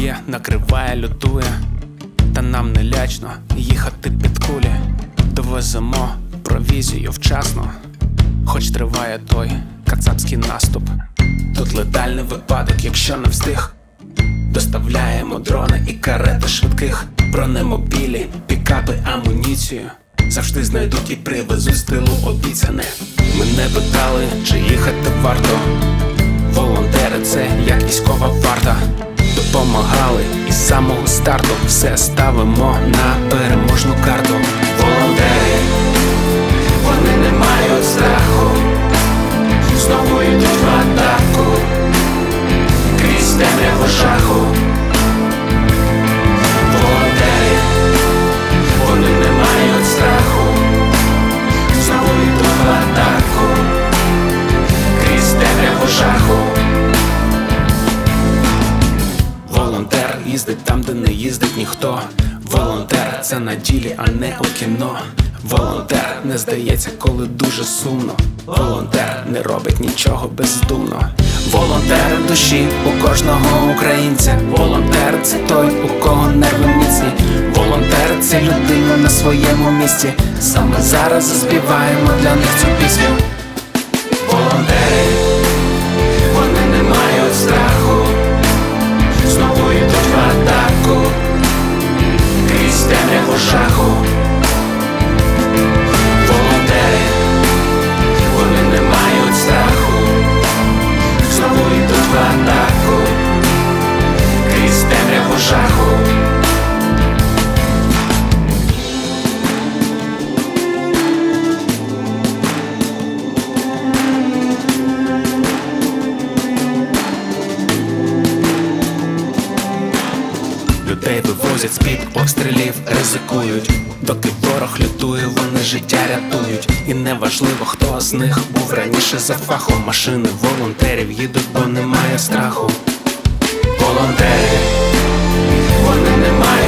б'є, накриває, лютує, та нам не лячно їхати під кулі. Довеземо провізію вчасно, хоч триває той кацапський наступ. Тут летальний випадок, якщо не встиг. Доставляємо дрони і карети швидких, бронемобілі, пікапи, амуніцію завжди знайдуть і привезуть з тилу обіцяне. Мене питали, чи їхати варто. Волонтери — це як військова варта. Допомагали із самого старту, все ставимо на переможну карту. Волонтери, вони не мають страху, знову йдуть в атаку, крізь темряву жаху. Волонтери, вони не мають страху, знову йдуть в атаку, крізь темряву жаху. Волонтер їздить там, де не їздить ніхто. Волонтер — це на ділі, а не у кіно. Волонтер не здається, коли дуже сумно. Волонтер не робить нічого бездумно. Волонтер в душі у кожного українця. Волонтер — це той, у кого нерви міцні. Волонтер — це людина на своєму місці. Саме зараз заспіваємо для них цю пісню. Волонтери, вони не мають страху, знову йдуть в атаку, крізь темряву жаху. Волонтери, вони не мають страху, знову йдуть в атаку, крізь темряву жаху. Людей вивозять з-під обстрілів, ризикують. Доки ворог лютує, вони життя рятують. І неважливо, хто з них був раніше за фахом. Машини волонтерів їдуть, бо немає страху. Волонтери, вони не мають